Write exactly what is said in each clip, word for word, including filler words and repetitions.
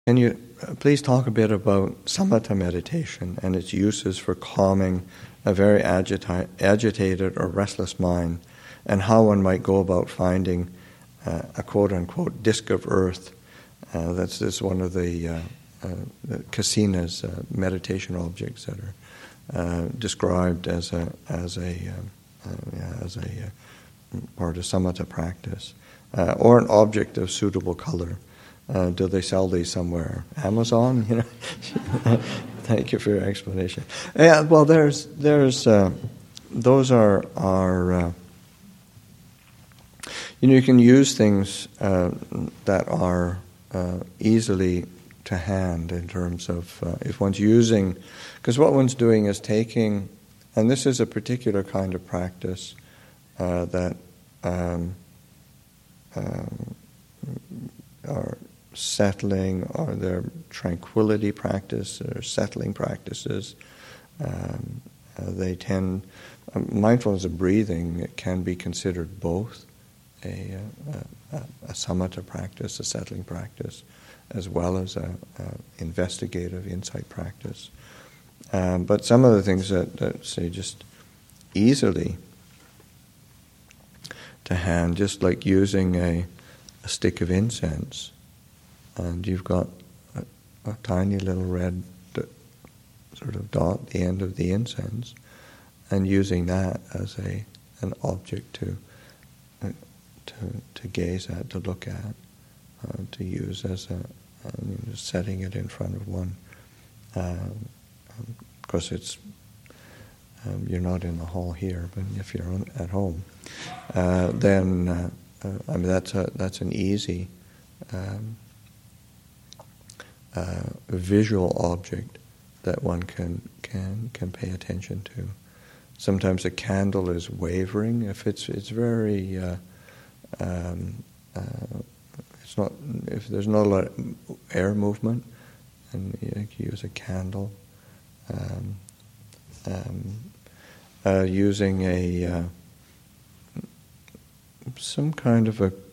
Can you uh, please talk a bit about samatha meditation and its uses for calming a very agita- agitated or restless mind, and how one might go about finding uh, a quote-unquote disk of earth? Uh, that's, that's one of the, uh, uh, the Kasina's uh, meditation objects that are uh, described as a as a um, uh, yeah, as a uh, part of samatha practice, uh, or an object of suitable color. Uh, do they sell these somewhere? Amazon, you know. Thank you for your explanation. Yeah, well, there's there's uh, those are are uh, you know, you can use things uh, that are uh, easily to hand in terms of uh, if one's using, because what one's doing is taking, and this is a particular kind of practice uh, that um, um, are settling, or their tranquility practice, or settling practices. Um, uh, they tend, uh, mindfulness of breathing can be considered both a, a, a, a samatha practice, a settling practice, as well as a, a investigative insight practice. Um, but some of the things that, that say just easily to hand, just like using a, a stick of incense, and you've got a, a tiny little red d- sort of dot at the end of the incense, and using that as a an object to uh, to to gaze at, to look at, uh, to use as a uh, you know, setting it in front of one. Um, of course, it's um, you're not in the hall here, but if you're on, at home, uh, then uh, uh, I mean that's a that's an easy. Um, Uh, a visual object that one can can can pay attention to. Sometimes a candle is wavering if it's it's very uh, um, uh, it's not if there's not a lot of air movement, and you know, you use a candle. Um, um, uh, using a uh, some kind of a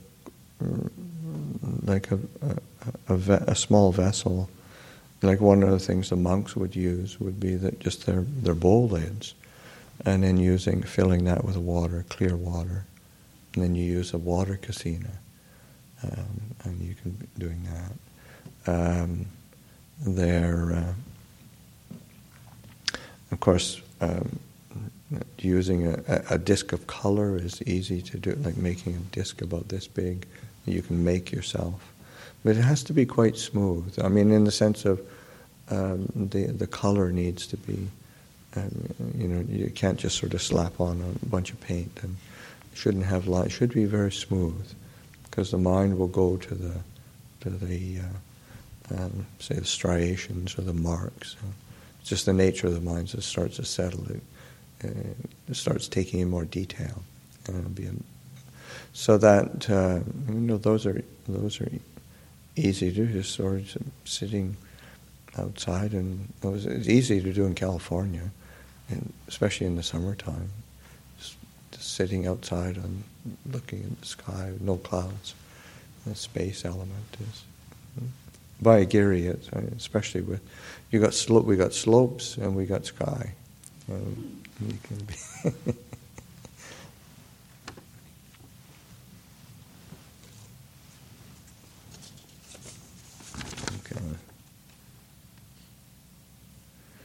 like a, a, a, ve- a small vessel, like one of the things the monks would use would be that just their, their bowl lids, and then using filling that with water, clear water, and then you use a water kasina, um, and you can be doing that. Um, they're uh, of course um, using a, a disc of color is easy to do, like making a disc about this big. You can make yourself, but it has to be quite smooth. I mean, in the sense of um, the the color needs to be, um, you know, you can't just sort of slap on a bunch of paint, and it shouldn't have light. It should be very smooth, because the mind will go to the to the uh, um, say the striations or the marks. It's just the nature of the mind that starts to settle. It, uh, it starts taking in more detail, and it'll be. A, So that uh, you know, those are those are easy to do. Just sort of sitting outside, and it was, it's easy to do in California, and especially in the summertime. Just, just sitting outside and looking at the sky, no clouds. The space element is Vayagiri, especially with you got slope. We got slopes and we got sky. Um, you can be